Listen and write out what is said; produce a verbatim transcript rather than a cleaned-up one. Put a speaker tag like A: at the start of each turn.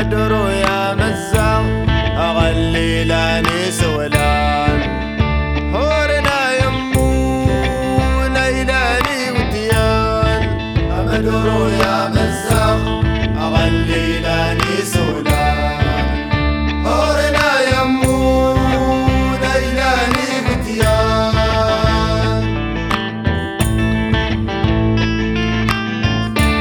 A: أمدرو يا مزاو أغلي لاني سولان هورنا يمو ليلاني وديان أمدرو يا مزاو أغلي